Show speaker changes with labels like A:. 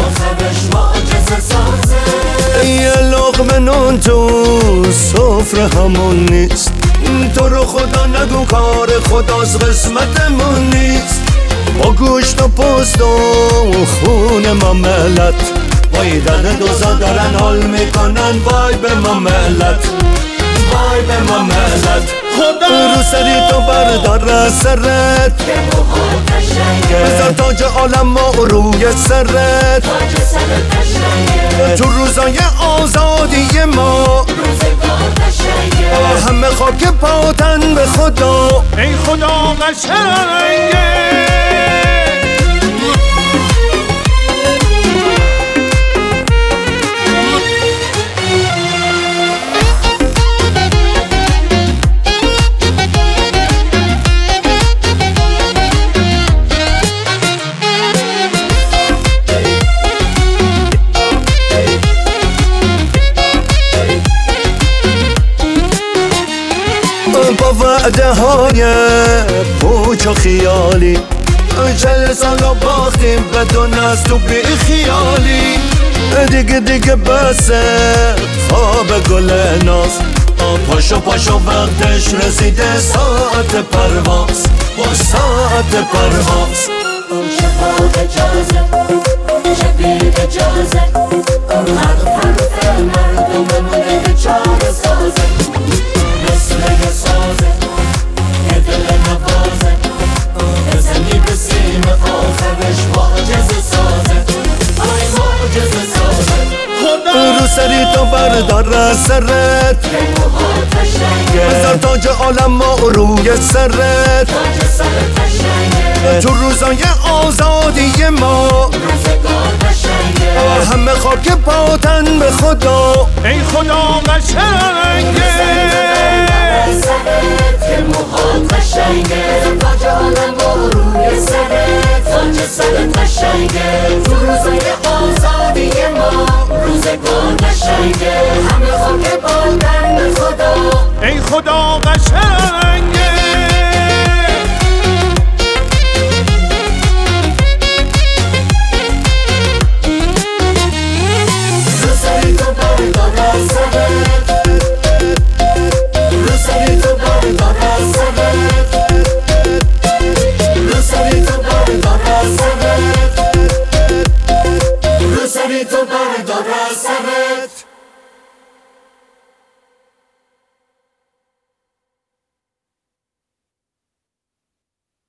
A: آخرش معجزه سازه.
B: یه لقمه نون تو سفره همون نیست، تو رو خدا نگو کار خداست قسمتمون نیست. با گوشت و پوست و خون ما ملت، وای در دوزا دارن حال میکنن، وای به ما ملت، وای به ما ملت. خدا رو سری تو بردار سرت، بذار تاج عالم ما روی سرت، تو روزای آزادی ما همه خاک پاتن به خدا.
C: ای خدا قشنگه
B: با وعده های پوچ و خیالی 40 سال رو باختیم بدون از تو بی خیالی. دیگه بسه خواب گل ناز، پاشو پاشو وقتش رسیده ساعت پرواز، با ساعت پرواز.
A: شفاق جازه شدید جازه، حرف مردممون به چاره سازه، مثل یه سازه یه دل نوازه، بزنی به سیم آخرش معجزه سازه، آی معجزه سازه.
B: رو سری تو بردار سرت، بذار تاج عالم ما روی سرت، تو روزای آزادی ما همه خاک پاتن به خدا.
C: ای خدا قشنگه
A: که موهات قشنگه، تاج عالم ما روی سرت، تاج سرت قشنگه، تو روزای آزادی ما روزگار قشنگه، همه خاک پاتن به خدا.
C: ای خدا قشنگه